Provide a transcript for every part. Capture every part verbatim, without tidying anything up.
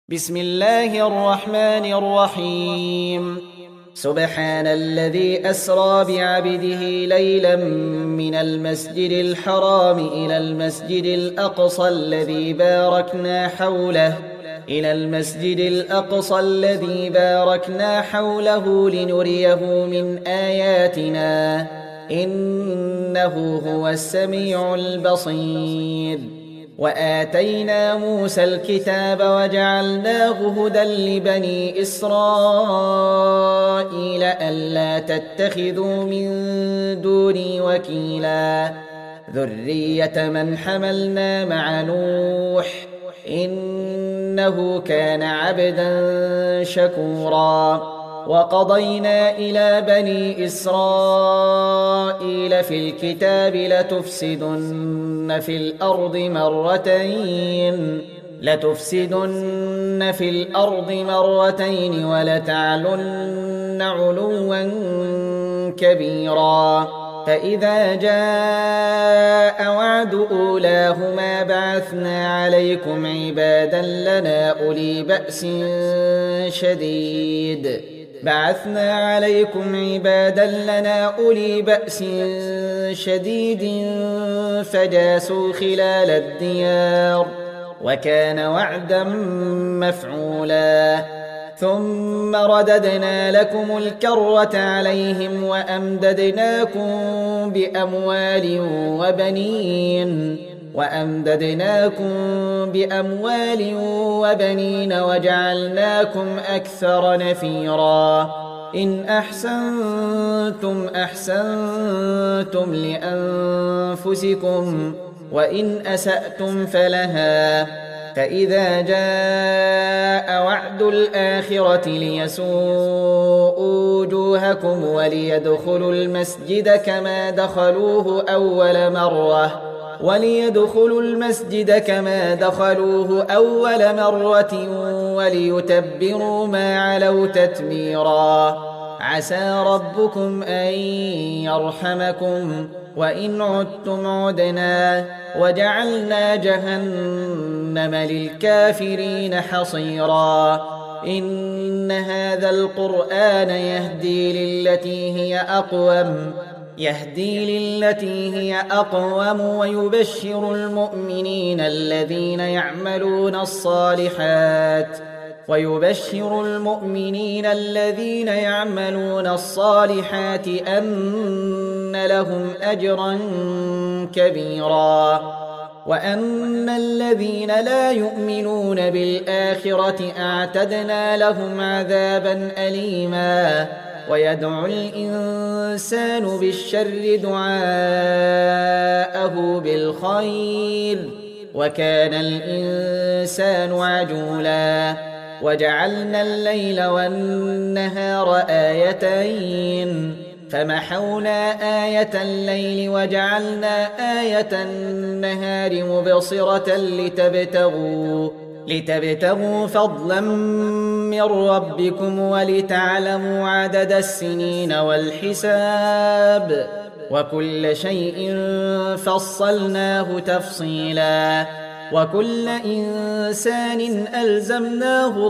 بسم الله الرحمن الرحيم. سبحان الذي أسرى بعبده ليلا من المسجد الحرام إلى المسجد الأقصى الذي باركنا حوله إلى المسجد الأقصى الذي باركنا حوله لنريه من آياتنا إنه هو السميع البصير. وآتينا موسى الكتاب وجعلناه هدى لبني إسرائيل ألا تتخذوا من دوني وكيلا ذرية من حملنا مع نوح إنه كان عبدا شكورا. وقضينا إلى بني إسرائيل في الكتاب لتفسدن في الأرض مرتين لتفسدن في الأرض مرتين ولتعلن علوا كبيرا. فإذا جاء وعد أولاهما بعثنا عليكم عبادا لنا أولي بأس شديد بعثنا عليكم عبادا لنا أولي بأس شديد فجاسوا خلال الديار وكان وعدا مفعولا. ثم رددنا لكم الكرة عليهم وأمددناكم بأموال وبنين وأمددناكم بأموال وبنين وجعلناكم أكثر نفيرا. إن أحسنتم أحسنتم لأنفسكم وإن أسأتم فلها. فإذا جاء وعد الآخرة ليسوءوا وجوهكم وليدخلوا المسجد كما دخلوه أول مرة وليدخلوا المسجد كما دخلوه أول مرة وليتبروا ما علوا تتبيرا. عسى ربكم أن يرحمكم وإن عدتم عدنا وجعلنا جهنم للكافرين حصيرا. إن هذا القرآن يهدي للتي هي أقوم يهدي للتي هي أقوم ويبشر المؤمنين الذين يعملون الصالحات ويبشر المؤمنين الذين يعملون الصالحات أن لهم أجرا كبيرا. وأن الذين لا يؤمنون بالآخرة أعتدنا لهم عذابا أليما. ويدعو الإنسان بالشر دعاءه بالخير وكان الإنسان عجولا. وجعلنا الليل والنهار آيتين فمحونا آية الليل وجعلنا آية النهار مبصرة لتبتغوا لتبتغوا فضلا من ربكم ولتعلموا عدد السنين والحساب وكل شيء فصلناه تفصيلا. وكل إنسان ألزمناه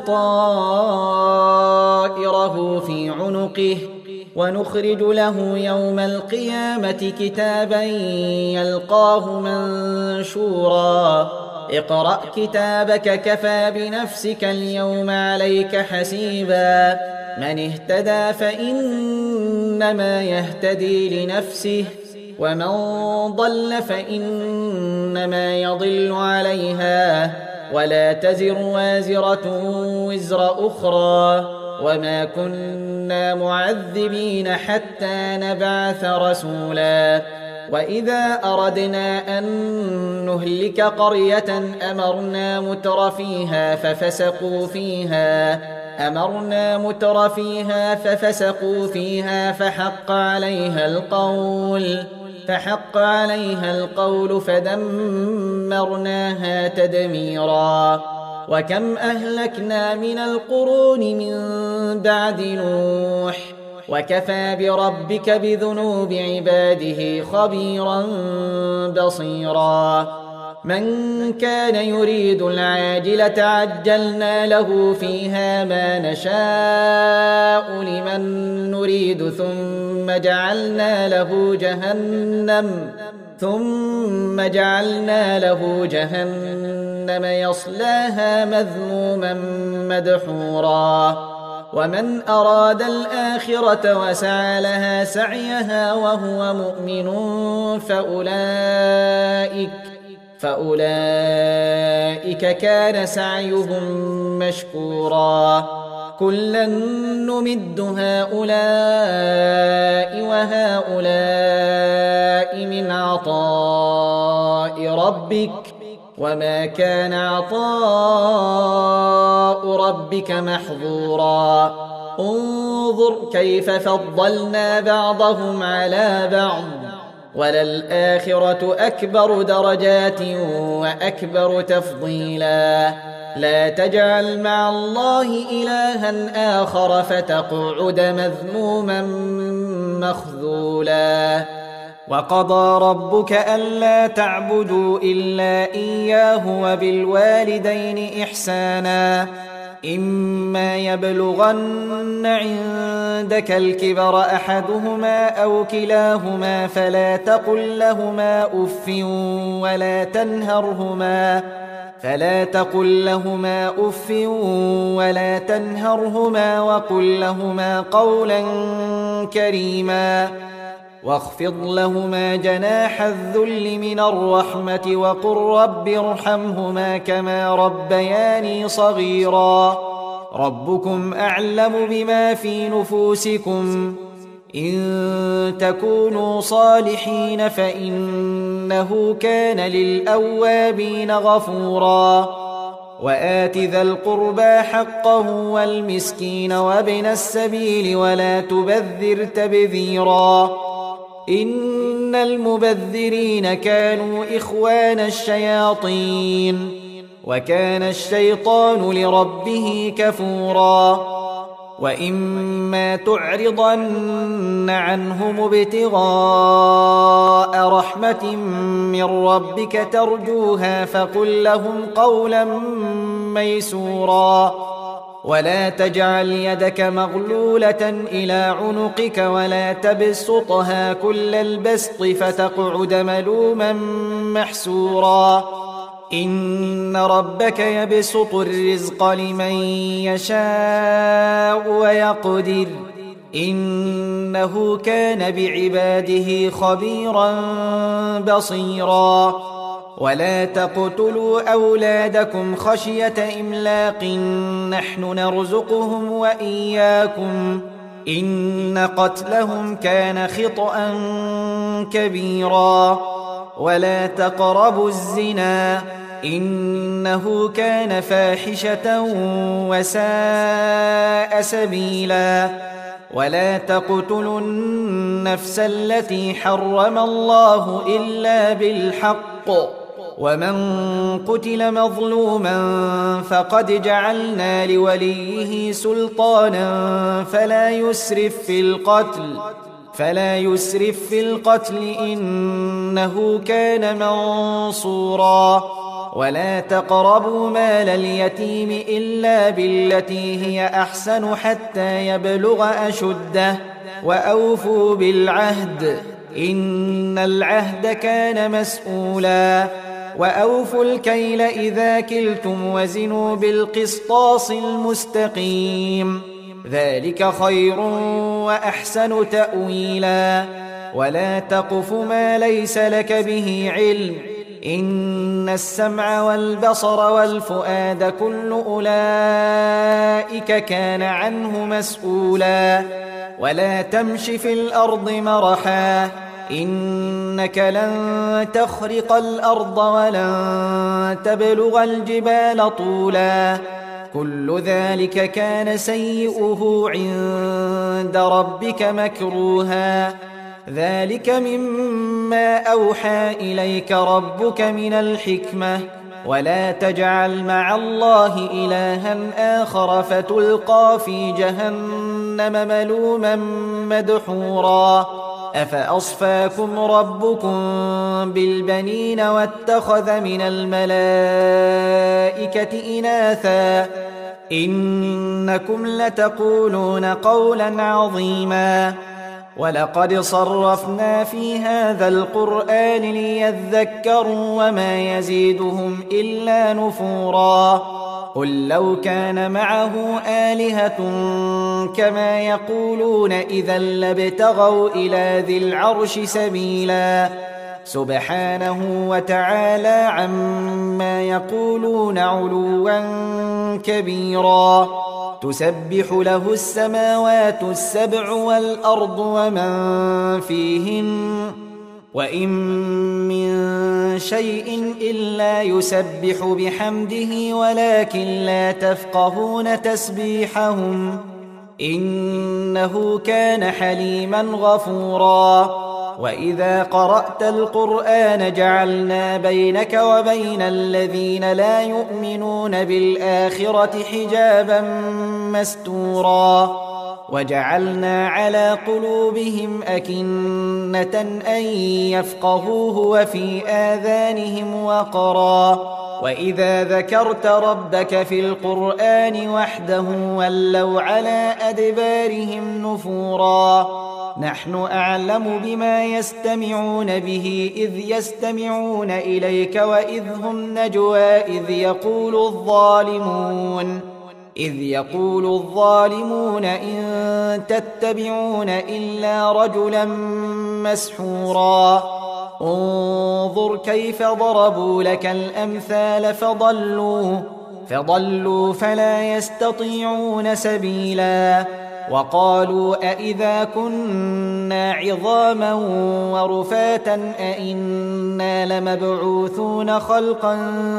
طائره في عنقه ونخرج له يوم القيامة كتابا يلقاه منشورا. اقرأ كتابك كفى بنفسك اليوم عليك حسيبا. من اهتدى فإنما يهتدي لنفسه ومن ضل فإنما يضل عليها ولا تزر وازرة وزر أخرى وما كنا معذبين حتى نبعث رسولا. وإذا أردنا أن نهلك قرية أمرنا متر فيها ففسقوا فيها أمرنا متر فيها ففسقوا فيها فحق عليها القول فحق عليها القول فدمرناها تدميرا. وكم أهلكنا من القرون من بعد نوح وكفى بربك بذنوب عباده خبيرا بصيرا. من كان يريد العاجلة عجلنا له فيها ما نشاء لمن نريد ثم جعلنا له جهنم ثم جعلنا له جهنم يصلاها مذموما مدحورا ومن أراد الآخرة وسعى لها سعيها وهو مؤمن فأولئك فأولئك كان سعيهم مشكورا كلا نمد هؤلاء وهؤلاء من عطاء ربك وما كان عطاء ربك محظورا انظر كيف فضلنا بعضهم على بعض وللآخرة أكبر درجات وأكبر تفضيلا لا تجعل مع الله إلها آخر فتقعد مذموما مخذولا وقضى ربك ألا تعبدوا إلا إياه وبالوالدين إحسانا إما يبلغن عندك الكبر أحدهما أو كلاهما فلا تقل لهما أف ولا تنهرهما فلا تقل لهما أف ولا تنهرهما وقل لهما قولا كريما واخفض لهما جناح الذل من الرحمة وقل رب ارحمهما كما ربياني صغيرا ربكم أعلم بما في نفوسكم إن تكونوا صالحين فإنه كان للأوابين غفورا وآت ذا القربى حقه والمسكين وابن السبيل ولا تبذر تبذيرا إن المبذرين كانوا إخوان الشياطين وكان الشيطان لربه كفورا وإما تعرضن عنهم ابتغاء رحمة من ربك ترجوها فقل لهم قولا ميسورا ولا تجعل يدك مغلولة إلى عنقك ولا تبسطها كل البسط فتقعد ملوما محسورا إن ربك يبسط الرزق لمن يشاء ويقدر إنه كان بعباده خبيرا بصيرا ولا تقتلوا أولادكم خشية إملاق نحن نرزقهم وإياكم إن قتلهم كان خطأ كبيرا ولا تقربوا الزنا إنه كان فاحشة وساء سبيلا ولا تقتلوا النفس التي حرم الله إلا بالحق ومن قتل مظلوما فقد جعلنا لوليه سلطانا فلا يسرف في القتل فلا يسرف في القتل إنه كان منصورا ولا تقربوا مال اليتيم إلا بالتي هي أحسن حتى يبلغ أشده وأوفوا بالعهد إن العهد كان مسؤولا وأوفوا الكيل إذا كلتم وزنوا بالقسطاس المستقيم ذلك خير وأحسن تأويلا ولا تقف ما ليس لك به علم إن السمع والبصر والفؤاد كل أولئك كان عنه مسؤولا ولا تمش في الأرض مرحا إنك لن تخرق الأرض ولن تبلغ الجبال طولا كل ذلك كان سيئه عند ربك مكروها ذلك مما أوحى إليك ربك من الحكمة ولا تجعل مع الله إلها آخر فتلقى في جهنم ملوما مدحورا أفأصفاكم ربكم بالبنين واتخذ من الملائكة إناثا إنكم لتقولون قولا عظيما ولقد صرفنا في هذا القرآن ليذكروا وما يزيدهم إلا نفورا قل لو كان معه آلهة كما يقولون إذا لابتغوا إلى ذي العرش سبيلا سبحانه وتعالى عما يقولون علوا كبيرا تسبح له السماوات السبع والأرض ومن فيهن وإن من شيء إلا يسبح بحمده ولكن لا تفقهون تسبيحهم إنه كان حليما غفورا وإذا قرأت القرآن جعلنا بينك وبين الذين لا يؤمنون بالآخرة حجابا مستورا وجعلنا على قلوبهم أكنة أن يفقهوه وفي آذانهم وقرا وإذا ذكرت ربك في القرآن وحده ولوا على أدبارهم نفورا نحن أعلم بما يستمعون به إذ يستمعون إليك وإذ هم نجوى إذ يقول الظالمون إذ يقول الظالمون إن تتبعون إلا رجلا مسحورا انظر كيف ضربوا لك الأمثال فضلوا فضلوا فلا يستطيعون سبيلا وقالوا أئذا كنا عظاما ورفاتا أئنا لمبعوثون خلقا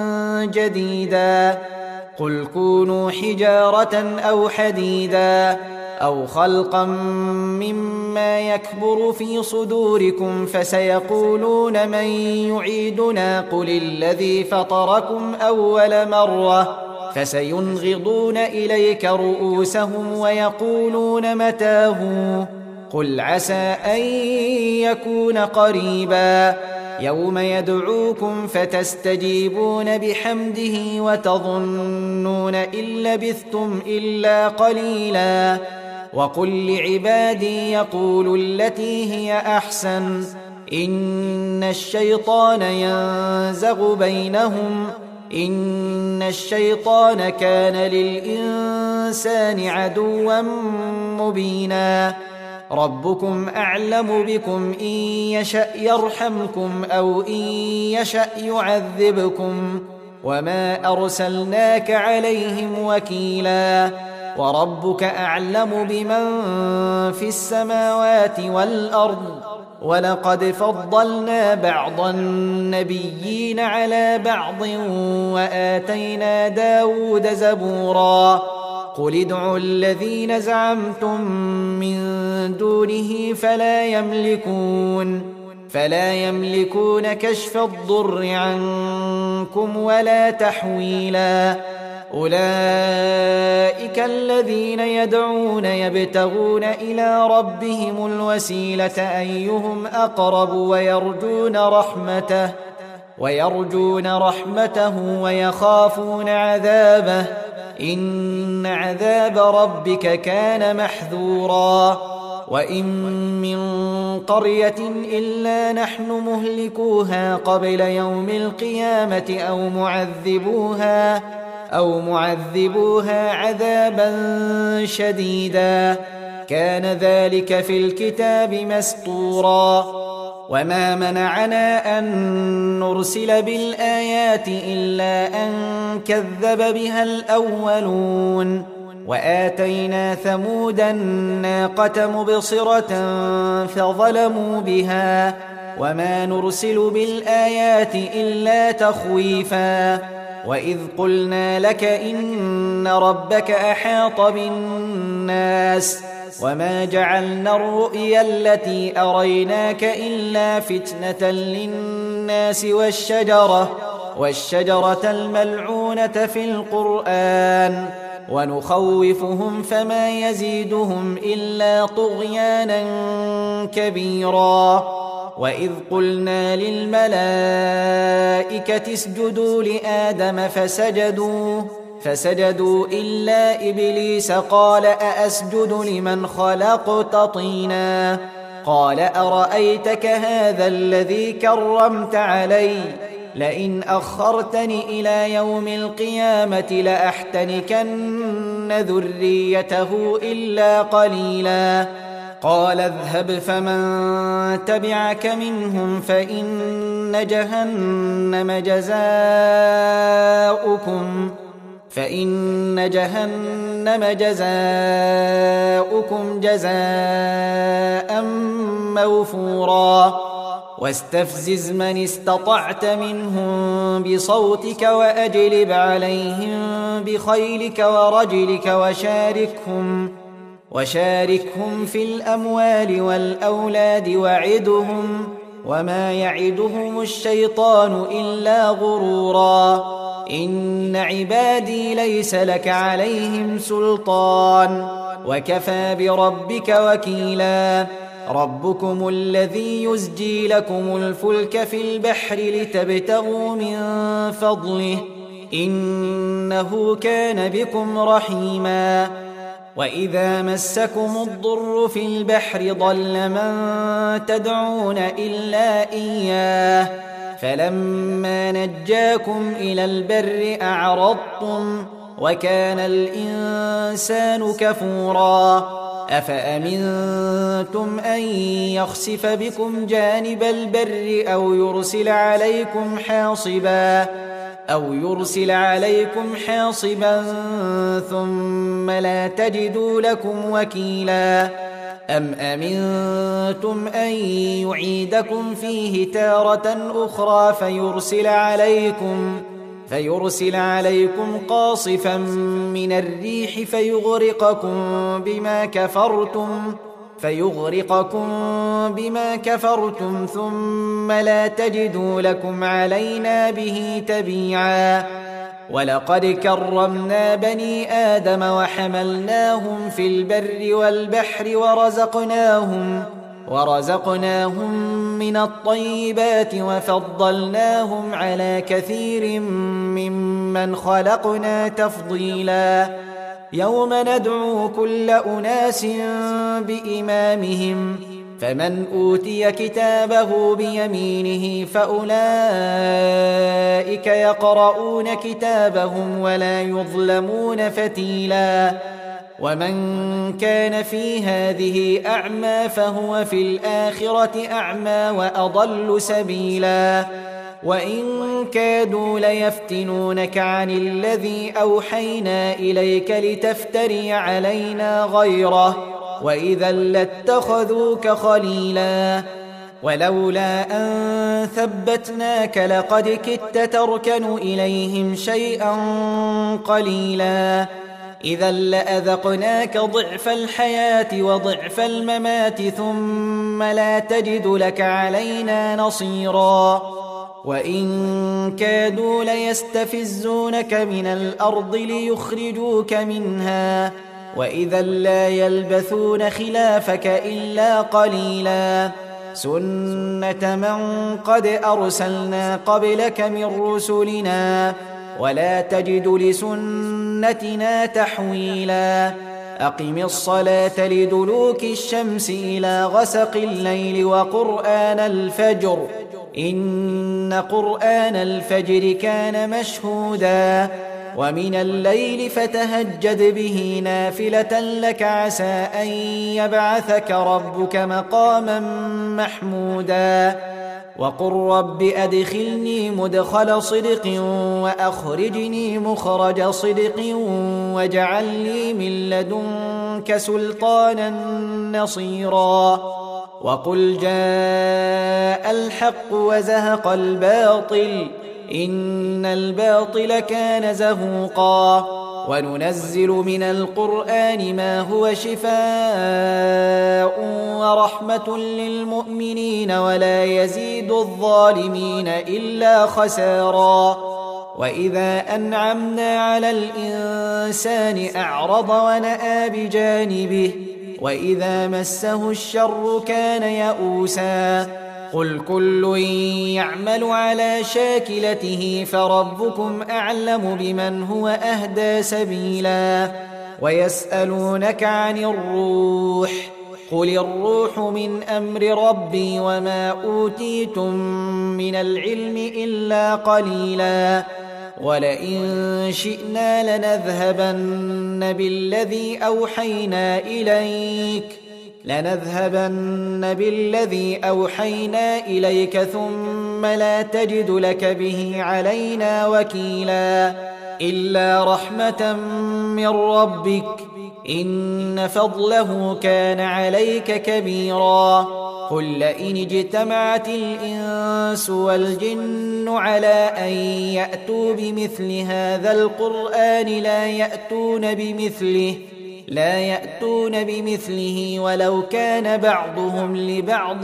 جديدا قل كونوا حجارة أو حديدا أو خلقا مما يكبر في صدوركم فسيقولون من يعيدنا قل الذي فطركم أول مرة فسينغضون إليك رؤوسهم ويقولون متاه قل عسى أن يكون قريبا يوم يدعوكم فتستجيبون بحمده وتظنون إن لبثتم إلا قليلا وقل لعبادي يقولوا التي هي أحسن إن الشيطان ينزغ بينهم إن الشيطان كان للإنسان عدوا مبينا ربكم أعلم بكم إن يشأ يرحمكم أو إن يشأ يعذبكم وما أرسلناك عليهم وكيلا وربك أعلم بمن في السماوات والأرض ولقد فضلنا بعض النبيين على بعض وآتينا داود زبورا قل ادعوا الذين زعمتم من دونه فلا يملكون فلا يملكون كشف الضر عنكم ولا تحويلا أولئك الذين يدعون يبتغون إلى ربهم الوسيلة أيهم أقرب ويرجون رحمته ويرجون رحمته ويخافون عذابه إن عذاب ربك كان محذورا وإن من قرية إلا نحن مهلكوها قبل يوم القيامة أو معذبوها أو معذبوها عذابا شديدا كان ذلك في الكتاب مسطورا وما منعنا أن نرسل بالآيات إلا أن كذب بها الأولون وآتينا ثمود الناقة مبصرة فظلموا بها وما نرسل بالآيات إلا تخويفا وإذ قلنا لك إن ربك أحاط بالناس وما جعلنا الرؤيا التي أريناك إلا فتنة للناس والشجرة والشجرة الملعونة في القرآن ونخوفهم فما يزيدهم إلا طغيانا كبيرا. وإذ قلنا للملائكة اسجدوا لآدم فسجدوا فسجدوا إلا إبليس قال أأسجد لمن خلقت طينا قال أرأيتك هذا الذي كرمت علي لئن أخرتني إلى يوم القيامة لأحتنكن ذريته إلا قليلا. قال اذهب فمن تبعك منهم فإن جهنم جزاؤكم فإن جهنم جزاؤكم جزاء موفورا. واستفزز من استطعت منهم بصوتك وأجلب عليهم بخيلك ورجلك وشاركهم وشاركهم في الأموال والأولاد وعدهم وما يعدهم الشيطان إلا غرورا. إن عبادي ليس لك عليهم سلطان وكفى بربك وكيلا. ربكم الذي يزجي لكم الفلك في البحر لتبتغوا من فضله إنه كان بكم رحيما. وإذا مسكم الضر في البحر ضل من تدعون إلا إياه فلما نجاكم إلى البر أعرضتم وكان الإنسان كفورا. أفأمنتم أن يخسف بكم جانب البر أو يرسل عليكم حاصبا أو يرسل عليكم حاصبا ثم لا تجدوا لكم وكيلا. أم أمنتم أن يعيدكم فيه تارة أخرى فيرسل عليكم فيرسل عليكم قاصفا من الريح فيغرقكم بما كفرتم فيغرقكم بما كفرتم ثم لا تجدوا لكم علينا به تبيعا. ولقد كرمنا بني آدم وحملناهم في البر والبحر ورزقناهم ورزقناهم من الطيبات وفضلناهم على كثير ممن خلقنا تفضيلا. يوم ندعو كل أناس بإمامهم فمن أوتي كتابه بيمينه فأولئك يقرؤون كتابهم ولا يظلمون فتيلا. ومن كان في هذه أعمى فهو في الآخرة أعمى وأضل سبيلا. وإن كادوا ليفتنونك عن الذي أوحينا إليك لتفتري علينا غيره وإذا لاتخذوك خليلا. ولولا أن ثبتناك لقد كدت تركن إليهم شيئا قليلا. إذا لأذقناك ضعف الحياة وضعف الممات ثم لا تجد لك علينا نصيرا. وإن كادوا ليستفزونك من الأرض ليخرجوك منها وإذا لا يلبثون خلافك إلا قليلا. سنة من قد أرسلنا قبلك من رسلنا ولا تجد لسنتنا تحويلا. أقم الصلاة لدلوك الشمس إلى غسق الليل وقرآن الفجر إن قرآن الفجر كان مشهودا. ومن الليل فتهجد به نافلة لك عسى أن يبعثك ربك مقاما محمودا. وقل رب أدخلني مدخل صدق وأخرجني مخرج صدق واجعل لي من لدنك سلطانا نصيرا. وقل جاء الحق وزهق الباطل إن الباطل كان زهوقا. وننزل من القرآن ما هو شفاء ورحمة للمؤمنين ولا يزيد الظالمين إلا خسارا. وإذا أنعمنا على الإنسان أعرض ونأى بجانبه وإذا مسه الشر كان يئوسا قل كل يعمل على شاكلته فربكم أعلم بمن هو أهدى سبيلا ويسألونك عن الروح قل الروح من أمر ربي وما أوتيتم من العلم إلا قليلا ولئن شئنا لنذهبن بالذي أوحينا إليك لنذهبن بالذي أوحينا إليك ثم لا تجد لك به علينا وكيلا إلا رحمة من ربك إن فضله كان عليك كبيرا قل لئن اجتمعت الإنس والجن على أن يأتوا بمثل هذا القرآن لا يأتون بمثله لا يأتون بمثله ولو كان بعضهم لبعض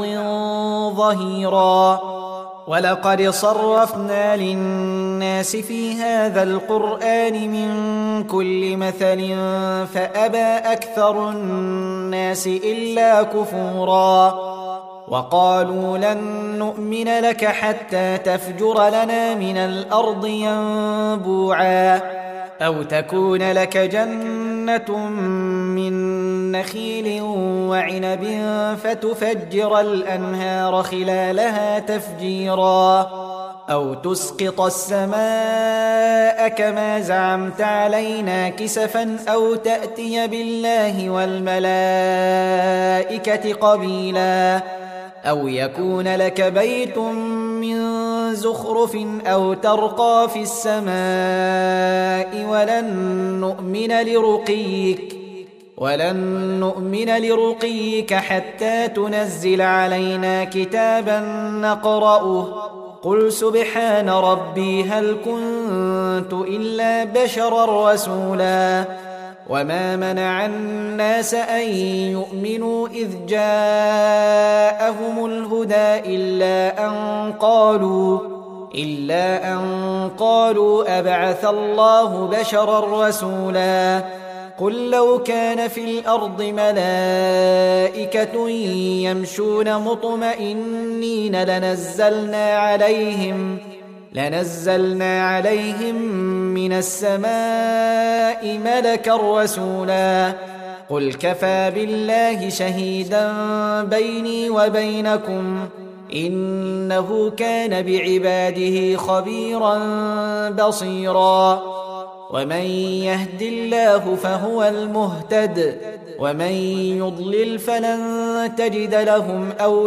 ظهيرا ولقد صرفنا للناس في هذا القرآن من كل مثل فأبى أكثر الناس إلا كفورا وقالوا لن نؤمن لك حتى تفجر لنا من الأرض ينبوعا أو تكون لك جنة من نخيل وعنب فتفجر الأنهار خلالها تفجيرا أو تسقط السماء كما زعمت علينا كسفا أو تأتي بالله والملائكة قبيلا أو يكون لك بيت من زخرف أو ترقى في السماء ولن نؤمن لرقيك ولن نؤمن لرقيك حتى تنزل علينا كتابا نقرأه قل سبحان ربي هل كنت إلا بشرا رسولا وما منع الناس أن يؤمنوا إذ جاءهم الهدى إلا أن قالوا إلا أن قالوا أبعث الله بشرا رسولا قل لو كان في الأرض ملائكة يمشون مطمئنين لنزلنا عليهم لنزلنا عليهم من السماء ملكا رسولا قل كفى بالله شهيدا بيني وبينكم إنه كان بعباده خبيرا بصيرا ومن يهد الله فهو المهتد ومن يضلل فلن تجد لهم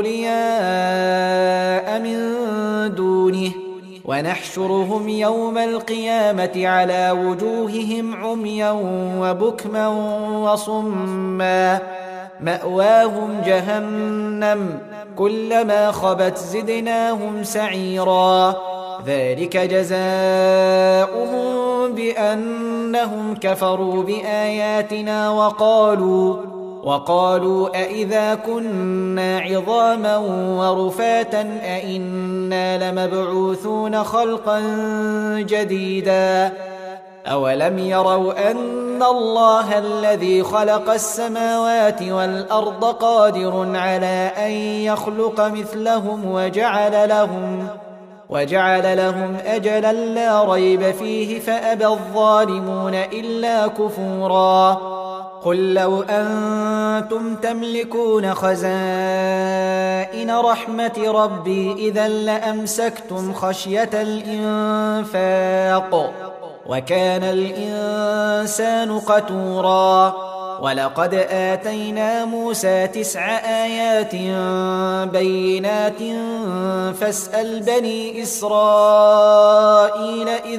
أولياء من دونه ونحشرهم يوم القيامة على وجوههم عميا وبكما وصما مأواهم جهنم كلما خبت زدناهم سعيرا ذلك جزاؤهم بأنهم كفروا بآياتنا وقالوا وقالوا أئذا كنا عظاما ورفاتا أئنا لمبعوثون خلقا جديدا أولم يروا أن الله الذي خلق السماوات والأرض قادر على أن يخلق مثلهم وجعل لهم وجعل لهم أجلا لا ريب فيه فأبى الظالمون إلا كفورا قل لو أنتم تملكون خزائن رحمة ربي إذا لأمسكتم خشية الإنفاق وكان الإنسان قتورا ولقد آتينا موسى تسع آيات بينات فاسأل بني إسرائيل إذ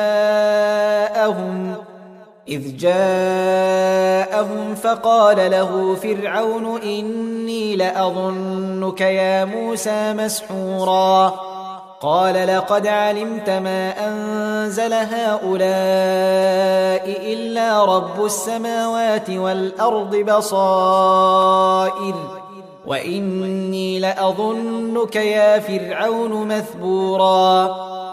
جاءهم إذ جاءهم فقال له فرعون إني لأظنك يا موسى مسحورا قال لقد علمت ما أنزل هؤلاء إلا رب السماوات والأرض بصائر وإني لأظنك يا فرعون مثبورا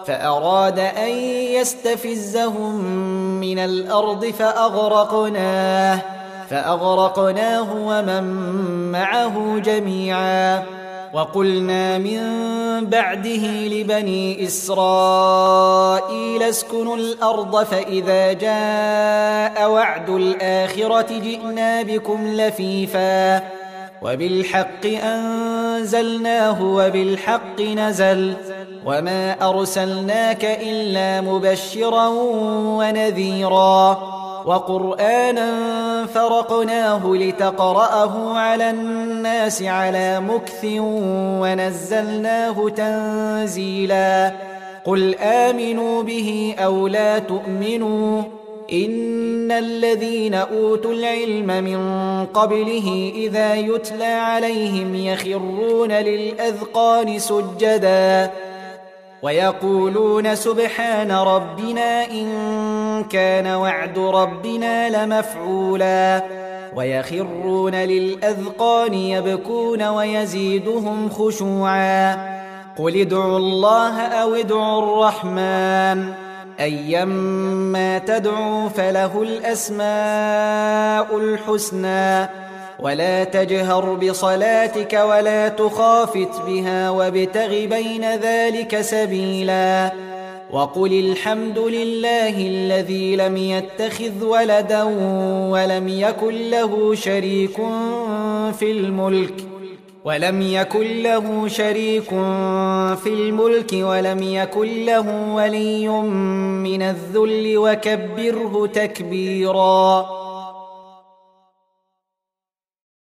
فأراد أن يستفزهم من الأرض فأغرقناه فأغرقناه ومن معه جميعا. وقلنا من بعده لبني إسرائيل اسكنوا الأرض فإذا جاء وعد الآخرة جئنا بكم لفيفا وبالحق أنزلناه وبالحق نزل وما أرسلناك إلا مبشرا ونذيرا وقرآنا فرقناه لتقرأه على الناس على مكث ونزلناه تنزيلا. قل آمنوا به أو لا تؤمنوا إن الذين أوتوا العلم من قبله إذا يتلى عليهم يخرون للأذقان سجدا ويقولون سبحان ربنا إن كان وعد ربنا لمفعولا ويخرون للأذقان يبكون ويزيدهم خشوعا. قل ادعوا الله أو ادعوا الرحمن أيما تدعوا فله الأسماء الحسنى ولا تجهر بصلاتك ولا تخافت بها وابتغ بين ذلك سبيلا. وقل الحمد لله الذي لم يتخذ ولدا ولم يكن له شريك في الملك ولم يكن له شريك في الملك ولم يكن له ولي من الذل وكبره تكبيرا.